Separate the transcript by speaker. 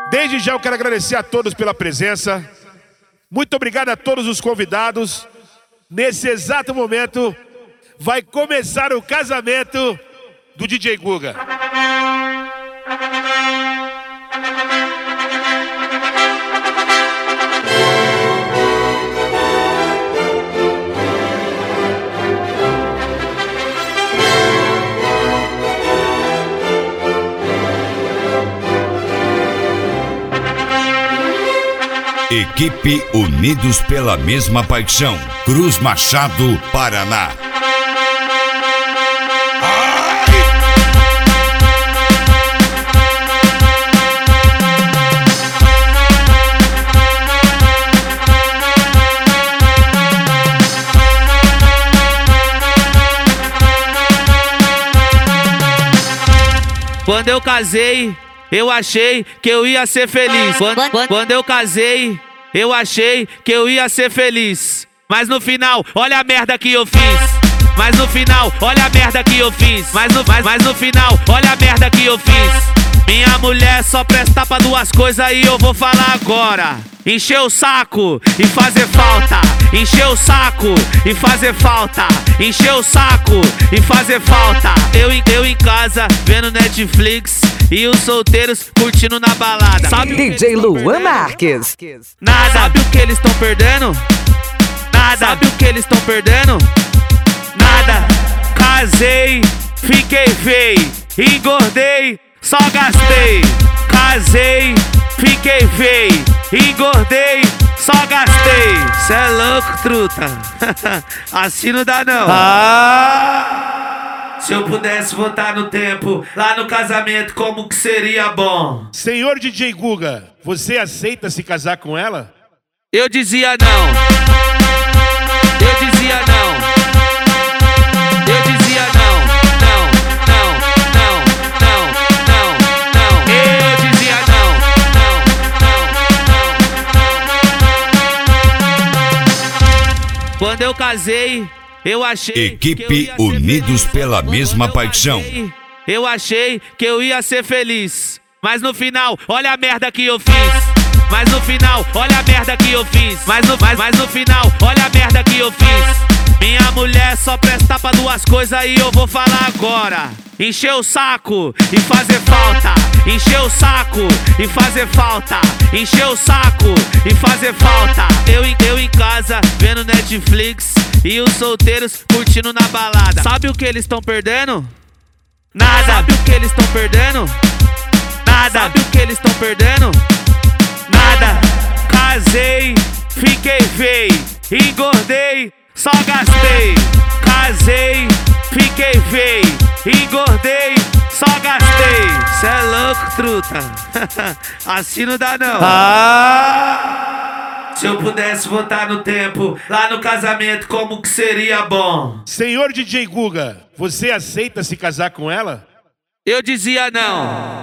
Speaker 1: Desde já eu quero agradecer a todos pela presença. Muito obrigado a todos os convidados. Nesse exato momento vai começar o casamento do DJ Guga.
Speaker 2: Equipe Unidos pela Mesma Paixão, Cruz Machado, Paraná.
Speaker 3: Quando eu casei, eu achei que eu ia ser feliz. Quando eu casei, eu achei que eu ia ser feliz. Mas no final, olha a merda que eu fiz. Mas no final, olha a merda que eu fiz. Mas no final, olha a merda que eu fiz. Minha mulher só presta pra duas coisas e eu vou falar agora. Encher o saco e fazer falta. Encher o saco e fazer falta. Encher o saco e fazer falta. Eu em casa vendo Netflix e os solteiros curtindo na balada. Sabe
Speaker 4: DJ Luan Marques.
Speaker 3: Nada. Sabe o que eles estão perdendo? Nada. Sabe o que eles estão perdendo? Nada. Casei, fiquei feio, engordei, só gastei. Casei, fiquei feio, engordei, só gastei. Cê é louco, truta. Assim não dá não. Se eu pudesse voltar no tempo, lá no casamento, como que seria bom?
Speaker 1: Senhor DJ Guga, você aceita se casar com ela?
Speaker 3: Eu dizia não. Eu dizia não. Eu dizia não. Não, não, não, não, não, não. Eu dizia não. Não, não. Quando eu casei, eu achei
Speaker 2: Equipe Unidos pela Mesma Paixão.
Speaker 3: Eu achei que eu ia ser feliz. Mas no final, olha a merda que eu fiz. Mas no final, olha a merda que eu fiz. Mas no final, olha a merda que eu fiz. Minha mulher só presta pra duas coisas e eu vou falar agora. Encher o saco e fazer falta. Encher o saco e fazer falta. Encher o saco e fazer falta. Eu em casa vendo Netflix e os solteiros curtindo na balada. Sabe o que eles estão perdendo? Nada. Sabe o que eles estão perdendo? Nada. Sabe o que eles estão perdendo? Nada. Casei, fiquei feio, engordei, só gastei. Casei, fiquei feio, engordei, só gastei. Cê é louco, truta. Assim não dá não. Se eu pudesse voltar no tempo, lá no casamento, como que seria bom?
Speaker 1: Senhor DJ Guga, você aceita se casar com ela?
Speaker 3: Eu dizia não.